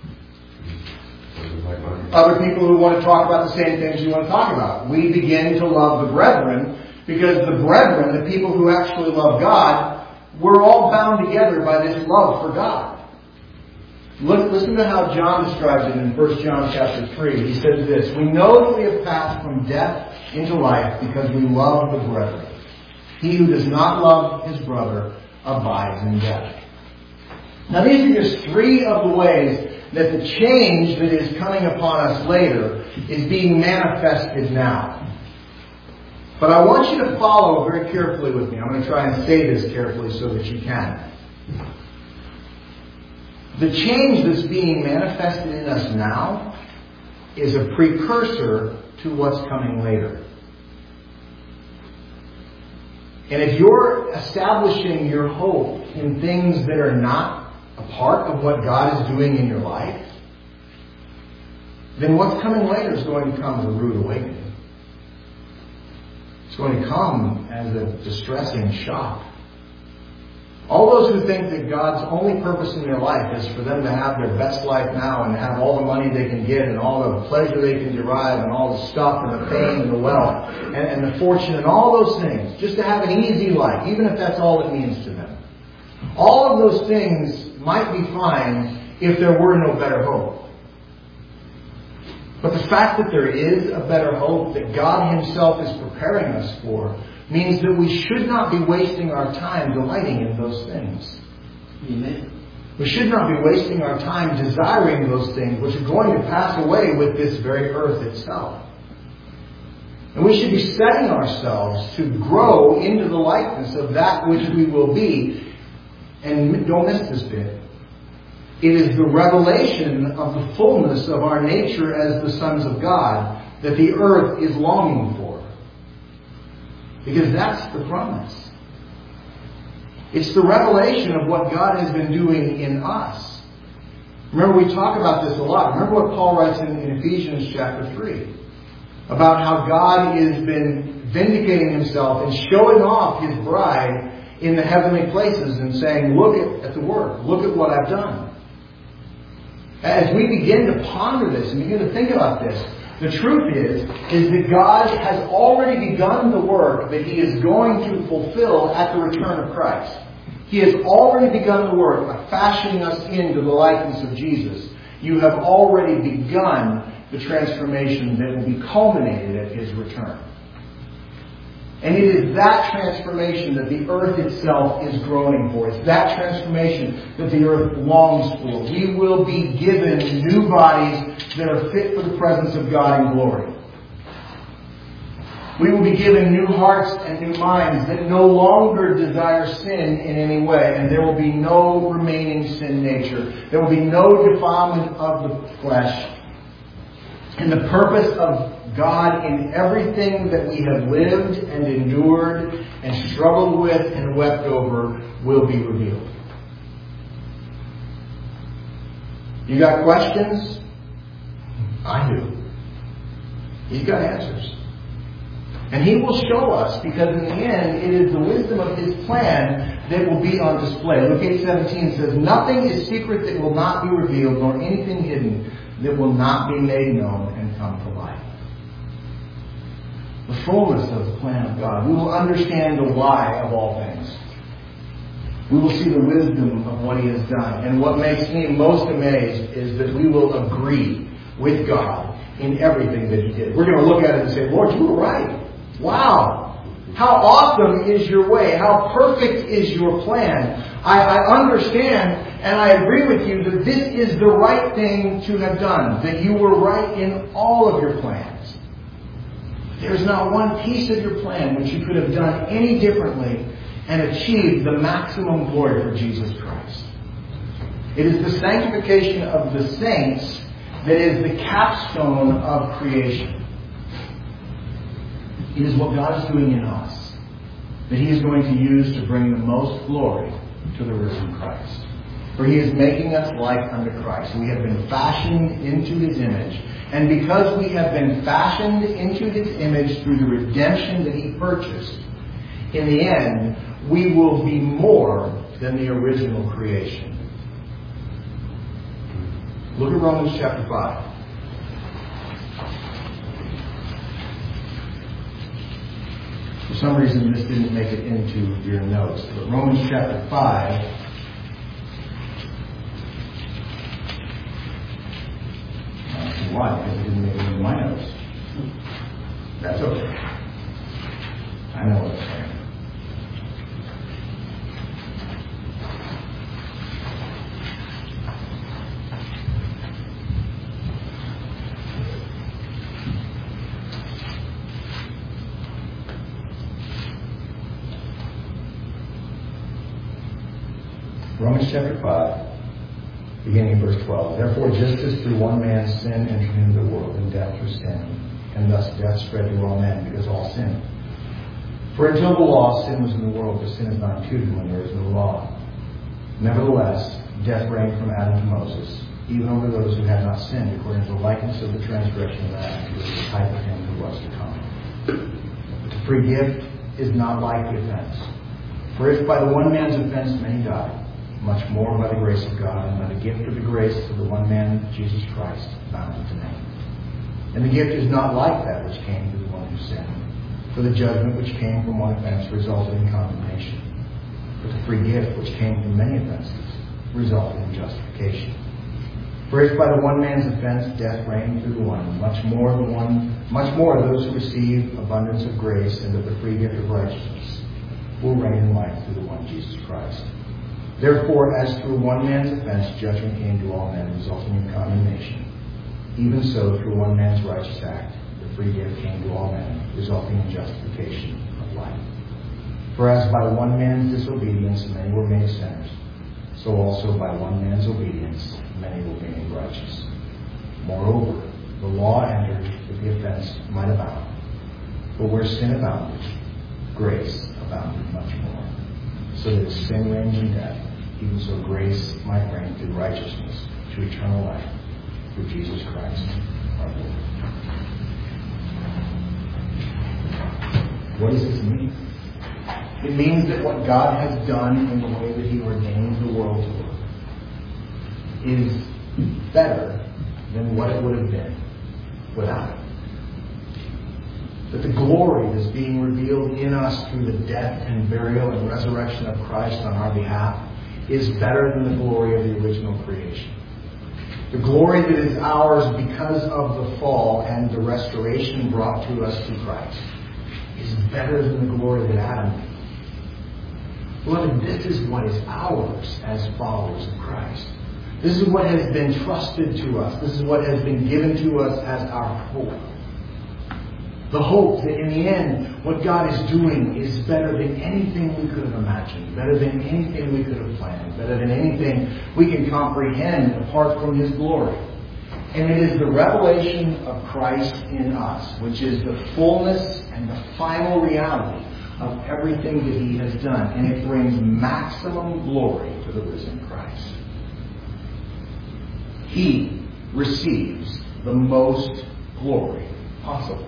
Other people who want to talk about the same things you want to talk about. We begin to love the brethren because the brethren, the people who actually love God, we're all bound together by this love for God. Listen to how John describes it in 1 John chapter 3. He says this, we know that we have passed from death into life because we love the brethren. He who does not love his brother abides in death. Now these are just three of the ways that the change that is coming upon us later is being manifested now. But I want you to follow very carefully with me. I'm going to try and say this carefully so that you can. The change that's being manifested in us now is a precursor to what's coming later. And if you're establishing your hope in things that are not a part of what God is doing in your life, then what's coming later is going to come as a rude awakening. It's going to come as a distressing shock. All those who think that God's only purpose in their life is for them to have their best life now and have all the money they can get and all the pleasure they can derive and all the stuff and the fame and the wealth and the fortune and all those things, just to have an easy life, even if that's all it means to them. All of those things might be fine if there were no better hope. But the fact that there is a better hope that God himself is preparing us for means that we should not be wasting our time delighting in those things. Amen. We should not be wasting our time desiring those things which are going to pass away with this very earth itself. And we should be setting ourselves to grow into the likeness of that which we will be. And don't miss this bit. It is the revelation of the fullness of our nature as the sons of God that the earth is longing for. Because that's the promise. It's the revelation of what God has been doing in us. Remember, we talk about this a lot. Remember what Paul writes in Ephesians chapter 3. About how God has been vindicating himself and showing off his bride in the heavenly places and saying, look at the work. Look at what I've done. As we begin to ponder this and begin to think about this, the truth is that God has already begun the work that he is going to fulfill at the return of Christ. He has already begun the work of fashioning us into the likeness of Jesus. You have already begun the transformation that will be culminated at his return. And it is that transformation that the earth itself is groaning for. It's that transformation that the earth longs for. We will be given new bodies that are fit for the presence of God in glory. We will be given new hearts and new minds that no longer desire sin in any way. And there will be no remaining sin nature. There will be no defilement of the flesh. And the purpose of God in everything that we have lived and endured and struggled with and wept over will be revealed. You got questions? I do. He's got answers. And he will show us, because in the end, it is the wisdom of his plan that will be on display. Luke 8:17 says, nothing is secret that will not be revealed, nor anything hidden that will not be made known and come to light. The fullness of the plan of God. We will understand the why of all things. We will see the wisdom of what he has done. And what makes me most amazed is that we will agree with God in everything that he did. We're going to look at it and say, Lord, you were right. Wow. How awesome is your way. How perfect is your plan. I understand and I agree with you that this is the right thing to have done. That you were right in all of your plans. There's not one piece of your plan which you could have done any differently and achieved the maximum glory for Jesus Christ. It is the sanctification of the saints that is the capstone of creation. It is what God is doing in us that he is going to use to bring the most glory to the risen Christ. For he is making us like unto Christ. We have been fashioned into his image. And because we have been fashioned into his image through the redemption that he purchased, in the end, we will be more than the original creation. Look at Romans chapter 5. For some reason, this didn't make it into your notes. But Romans chapter 5... Why? Because it didn't make it into my notes. That's okay. I know what I'm saying. Romans chapter 5. Beginning in verse 12. Therefore, just as through one man's sin entered into the world, and death through sin, and thus death spread to all men, because all sinned. For until the law, sin was in the world, but sin is not imputed when there is no law. Nevertheless, death reigned from Adam to Moses, even over those who had not sinned, according to the likeness of the transgression of Adam, who was the type of him who was to come. But the free gift is not like the offense. For if by the one man's offense many died, much more by the grace of God and by the gift of the grace of the one man, Jesus Christ, abounded to many. And the gift is not like that which came through the one who sinned. For the judgment which came from one offense resulted in condemnation. But the free gift which came from many offenses resulted in justification. For if by the one man's offense death reigned through the one, much more those who receive abundance of grace and of the free gift of righteousness will reign in life through the one Jesus Christ. Therefore, as through one man's offense judgment came to all men, resulting in condemnation, even so through one man's righteous act the free gift came to all men, resulting in justification of life. For as by one man's disobedience many were made sinners, so also by one man's obedience many will be made righteous. Moreover, the law entered that the offense might abound. But where sin abounded, grace abounded much more. So that as sin reigned in death, even so grace might reign through righteousness to eternal life through Jesus Christ our Lord. What does this mean? It means that what God has done in the way that He ordained the world to work is better than what it would have been without it. That the glory that's being revealed in us through the death and burial and resurrection of Christ on our behalf is better than the glory of the original creation. The glory that is ours because of the fall and the restoration brought to us through Christ is better than the glory that Adam had. Beloved, this is what is ours as followers of Christ. This is what has been trusted to us. This is what has been given to us as our hope. The hope that in the end, what God is doing is better than anything we could have imagined, better than anything we could have planned, better than anything we can comprehend apart from His glory. And it is the revelation of Christ in us, which is the fullness and the final reality of everything that He has done. And it brings maximum glory to the risen Christ. He receives the most glory possible.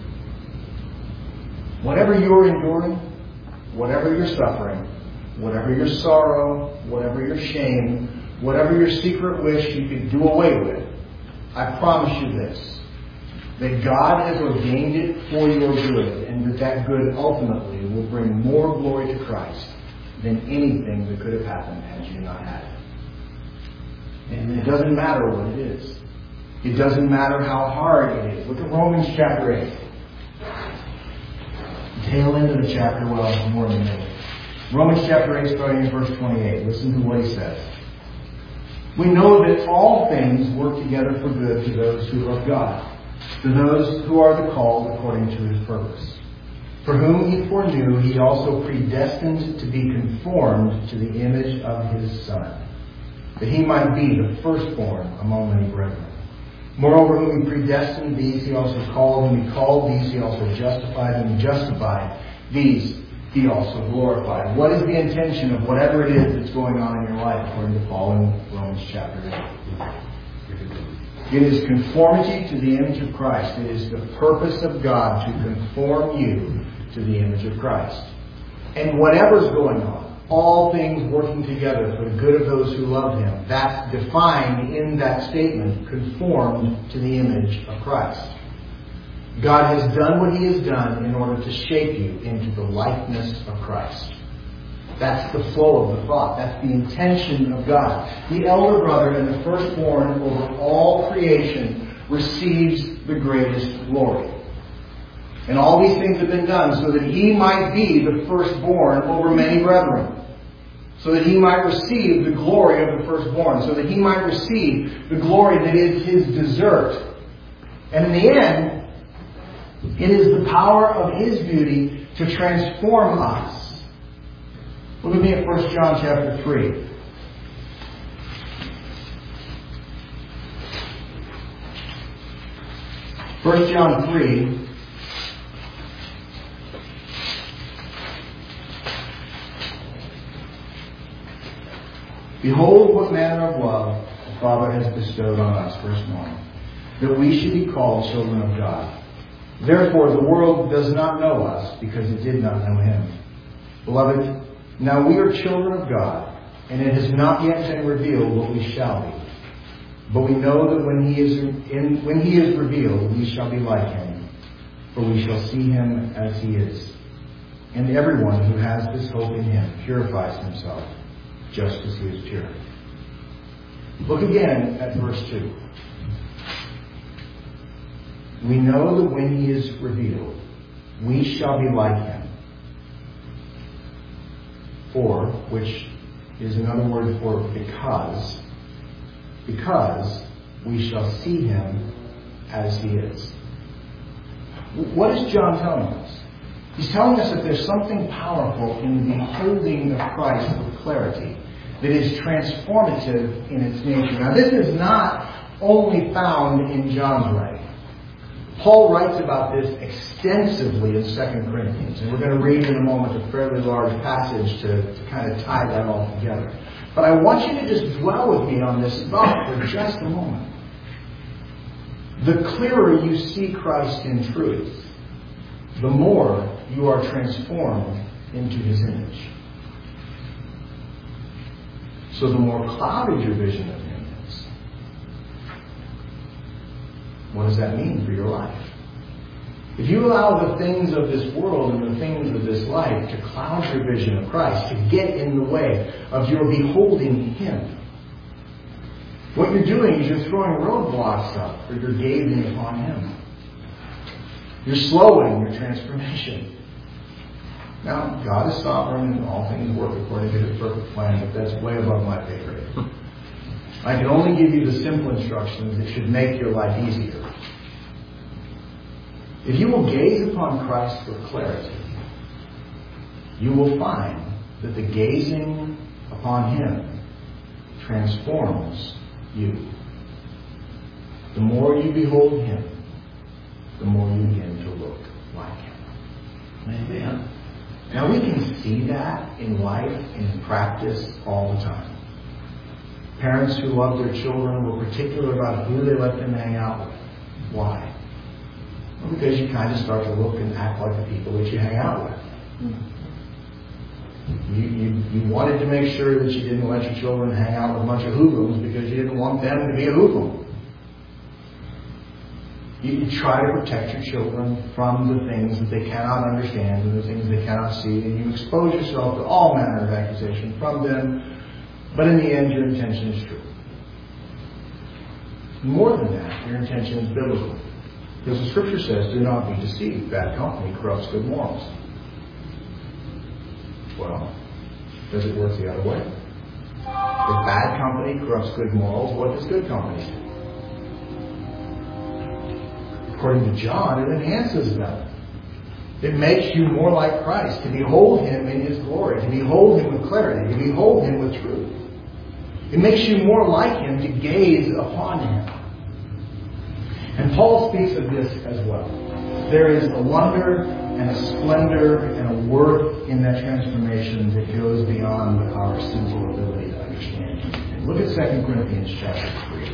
Whatever you're enduring, whatever you're suffering, whatever your sorrow, whatever your shame, whatever your secret wish you could do away with, I promise you this, that God has ordained it for your good, and that good ultimately will bring more glory to Christ than anything that could have happened had you not had it. And it doesn't matter what it is. It doesn't matter how hard it is. Look at Romans chapter 8. Tail end of the chapter, well, more than that. Romans chapter 8, starting in verse 28. Listen to what he says. We know that all things work together for good to those who love God, to those who are the called according to His purpose. For whom He foreknew, He also predestined to be conformed to the image of His Son, that He might be the firstborn among many brethren. Moreover, whom He predestined, these He also called. Whom He called, these He also justified. Whom He justified, these He also glorified. What is the intention of whatever it is that's going on in your life, according to Paul in Romans chapter 8? It is conformity to the image of Christ. It is the purpose of God to conform you to the image of Christ. And whatever's going on, all things working together for the good of those who love Him. That's defined in that statement, conformed to the image of Christ. God has done what He has done in order to shape you into the likeness of Christ. That's the flow of the thought. That's the intention of God. The elder brother and the firstborn over all creation receives the greatest glory. And all these things have been done so that He might be the firstborn over many brethren. So that He might receive the glory of the firstborn. So that He might receive the glory that is His desert. And in the end, it is the power of His beauty to transform us. Look with me at 1 John chapter 3. First John 3. Behold what manner of love the Father has bestowed on us, verse 1, that we should be called children of God. Therefore the world does not know us, because it did not know Him. Beloved, now we are children of God, and it has not yet been revealed what we shall be. But we know that when He is revealed, we shall be like Him, for we shall see Him as He is. And everyone who has this hope in Him purifies himself, just as He is pure. Look again at verse 2. We know that when He is revealed, we shall be like Him. For, which is another word for because we shall see Him as He is. What is John telling us? He's telling us that there's something powerful in the beholding of Christ with clarity that is transformative in its nature. Now, this is not only found in John's writing. Paul writes about this extensively in 2 Corinthians, and we're going to read in a moment a fairly large passage to kind of tie that all together. But I want you to just dwell with me on this thought for just a moment. The clearer you see Christ in truth, the more you are transformed into His image. So the more clouded your vision of Him is. What does that mean for your life? If you allow the things of this world and the things of this life to cloud your vision of Christ, to get in the way of your beholding Him, what you're doing is you're throwing roadblocks up for your gazing upon Him. You're slowing your transformation. Now, God is sovereign and all things work according to His perfect plan, but that's way above my pay grade. I can only give you the simple instructions that should make your life easier. If you will gaze upon Christ with clarity, you will find that the gazing upon Him transforms you. The more you behold Him, the more you begin to look like Him. Amen. Now we can see that in life and in practice all the time. Parents who love their children were particular about who they let them hang out with. Why? Well, because you kind of start to look and act like the people that you hang out with. You wanted to make sure that you didn't let your children hang out with a bunch of hoodlums because you didn't want them to be a hoodlum. You try to protect your children from the things that they cannot understand and the things they cannot see, and you expose yourself to all manner of accusation from them, but in the end your intention is true. More than that, your intention is biblical. Because the Scripture says, do not be deceived. Bad company corrupts good morals. Well, does it work the other way? If bad company corrupts good morals, what does good company do? According to John, it enhances them. It makes you more like Christ, to behold Him in His glory, to behold Him with clarity, to behold Him with truth. It makes you more like Him, to gaze upon Him. And Paul speaks of this as well. There is a wonder and a splendor and a worth in that transformation that goes beyond our simple ability to understand. Look at 2 Corinthians chapter 3.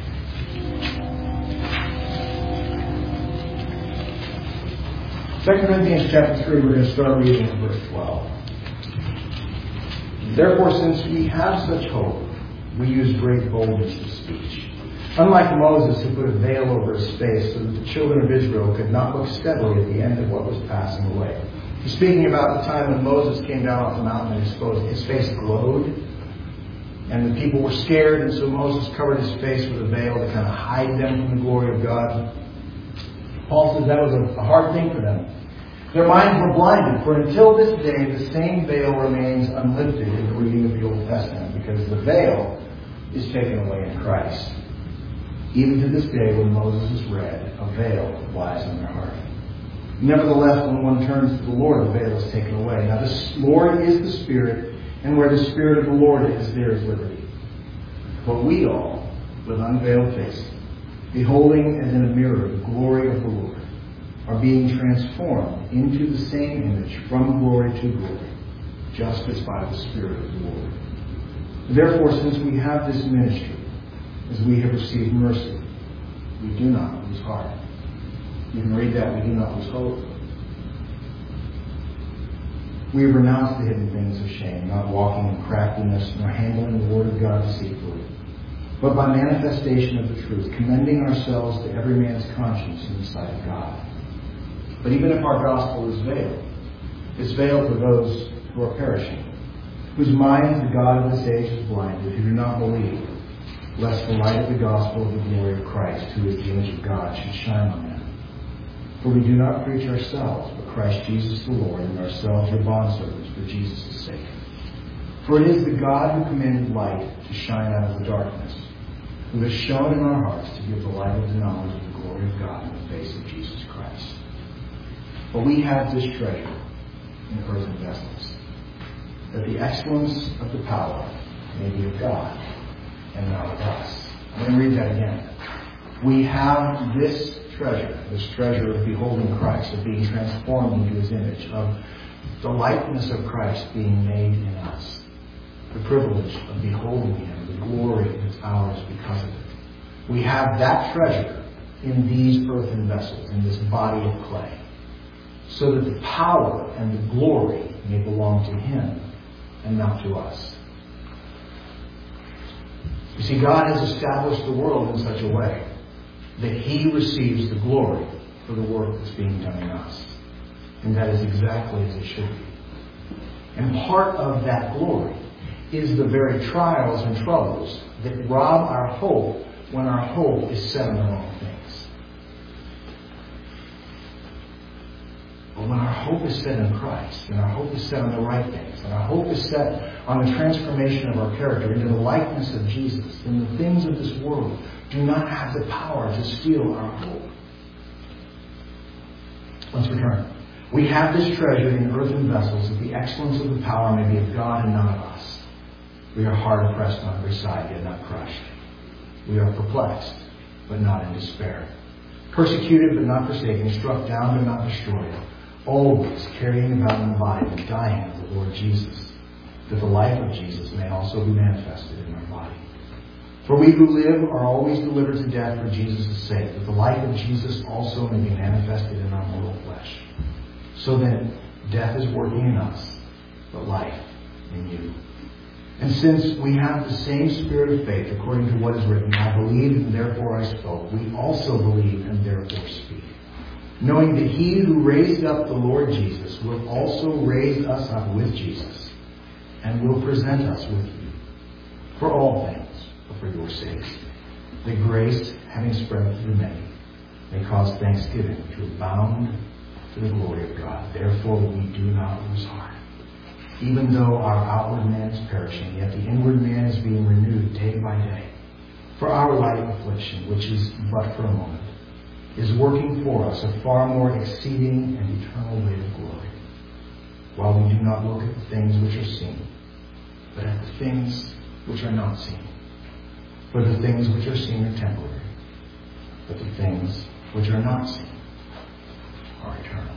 2 Corinthians chapter 3, we're going to start reading at verse 12. Therefore, since we have such hope, we use great boldness of speech. Unlike Moses, who put a veil over his face so that the children of Israel could not look steadily at the end of what was passing away. He's speaking about the time when Moses came down off the mountain and his face glowed. And the people were scared, and so Moses covered his face with a veil to kind of hide them from the glory of God. Paul says that was a hard thing for them. Their minds were blinded, for until this day the same veil remains unlifted in the reading of the Old Testament, because the veil is taken away in Christ. Even to this day, when Moses is read, a veil lies on their heart. Nevertheless, when one turns to the Lord, the veil is taken away. Now, the Lord is the Spirit, and where the Spirit of the Lord is, there is liberty. But we all, with unveiled face, beholding as in a mirror the glory of the Lord, are being transformed into the same image from glory to glory, just as by the Spirit of the Lord. Therefore, since we have this ministry, as we have received mercy, we do not lose heart. You can read that, we do not lose hope. We have renounced the hidden things of shame, not walking in craftiness, nor handling the word of God deceitfully, but by manifestation of the truth, commending ourselves to every man's conscience in the sight of God. But even if our gospel is veiled, it's veiled for those who are perishing, whose minds the God of this age has blinded, who do not believe, lest the light of the gospel of the glory of Christ, who is the image of God, should shine on them. For we do not preach ourselves, but Christ Jesus the Lord, and ourselves your bondservants for Jesus' sake. For it is the God who commanded light to shine out of the darkness, who has shone in our hearts to give the light of the knowledge of the glory of God in the face of Jesus Christ. For we have this treasure in earthen vessels, that the excellence of the power may be of God and not of us. I'm going to read that again. We have this treasure of beholding Christ, of being transformed into His image, of the likeness of Christ being made in us, the privilege of beholding Him, the glory that's ours because of it. We have that treasure in these earthen vessels, in this body of clay, so that the power and the glory may belong to Him and not to us. You see, God has established the world in such a way that He receives the glory for the work that's being done in us. And that is exactly as it should be. And part of that glory is the very trials and troubles that rob our hope when our hope is set on the wrong things. But when our hope is set in Christ, and our hope is set on the right things, and our hope is set on the transformation of our character into the likeness of Jesus, then the things of this world do not have the power to steal our hope. Let's return. We have this treasure in earthen vessels, that the excellence of the power may be of God and not of us. We are hard pressed on every side, yet not crushed. We are perplexed, but not in despair. Persecuted, but not forsaken. Struck down, but not destroyed. Always carrying about in the body the dying of the Lord Jesus, that the life of Jesus may also be manifested in our body. For we who live are always delivered to death for Jesus' sake, that the life of Jesus also may be manifested in our mortal flesh. So then, death is working in us, but life in you. And since we have the same spirit of faith, according to what is written, I believed and therefore I spoke, we also believe and therefore speak, knowing that He who raised up the Lord Jesus will also raise us up with Jesus, and will present us with you, for all things, but for your sakes, that grace, having spread through many, may cause thanksgiving to abound to the glory of God. Therefore we do not lose heart. Even though our outward man is perishing, yet the inward man is being renewed day by day. For our light affliction, which is but for a moment, is working for us a far more exceeding and eternal weight of glory. While we do not look at the things which are seen, but at the things which are not seen. For the things which are seen are temporary, but the things which are not seen are eternal.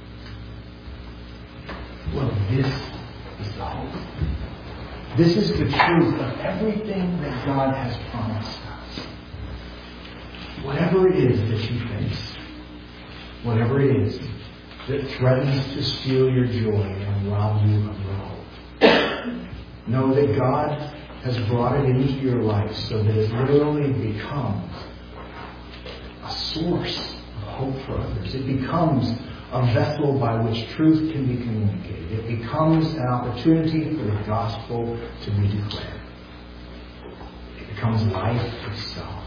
Well, this is the hope. This is the truth of everything that God has promised us. Whatever it is that you face, whatever it is that threatens to steal your joy and rob you of your hope, know that God has brought it into your life so that it literally becomes a source of hope for others. It becomes a vessel by which truth can be communicated. It becomes an opportunity for the gospel to be declared. It becomes life itself.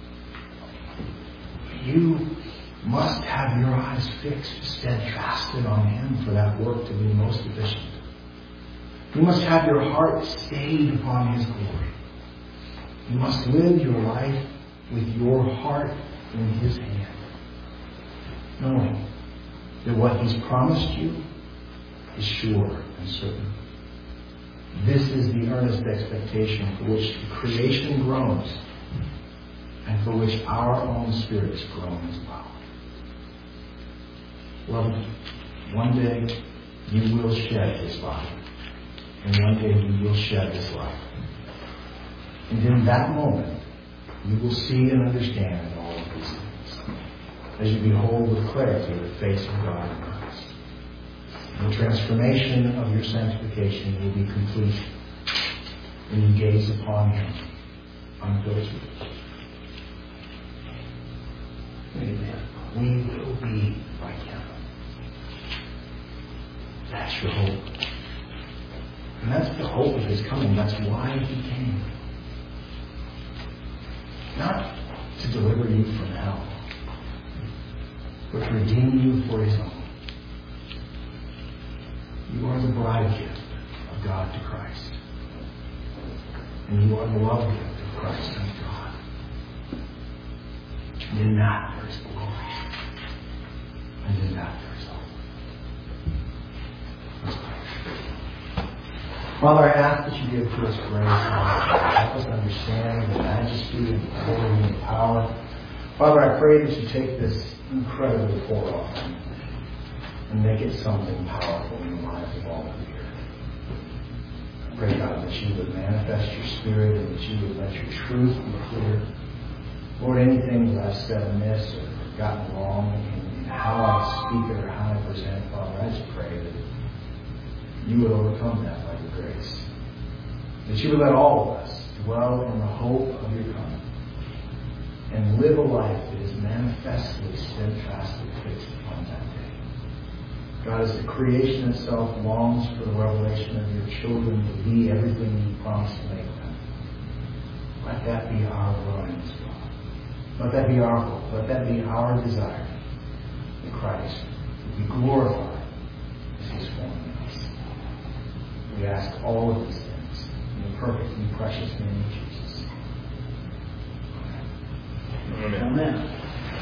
You must have your eyes fixed, steadfasted on Him for that work to be most efficient. You must have your heart stayed upon His glory. You must live your life with your heart in His hand, knowing that what He's promised you is sure and certain. This is the earnest expectation for which the creation groans, and for which our own spirits groan as well. Beloved, one day you will shed this body, and one day you will shed this life. And in that moment, you will see and understand all of these things, as you behold with clarity the face of God in Christ. The transformation of your sanctification will be complete when you gaze upon Him unfiltered. Amen. We will be like Him. That's your hope. And that's the hope of His coming. That's why He came. Not to deliver you from hell, but to redeem you for His own. You are the bride gift of God to Christ. And you are the love gift of Christ unto God. And in that there is glory. And in that there is hope. Father, I ask that you give to us grace and help us understand the majesty and glory and power. Father, I pray that you take this incredible pour offering and make it something powerful in the lives of all who hear. I pray, God, that you would manifest your Spirit and that you would let your truth be clear. Lord, anything that I've said amiss or gotten wrong in how I speak it or how I present, Father, I just pray that you would overcome that by your grace. That you would let all of us dwell in the hope of your coming and live a life that is manifestly, steadfastly fixed upon that day. God, as the creation itself longs for the revelation of your children to be everything you promised to make them, let that be our groaning as well. Let that be our hope. Let that be our desire that Christ will be glorified as He is formed in us. We ask all of these things in the perfect and precious name of Jesus. Amen. Amen.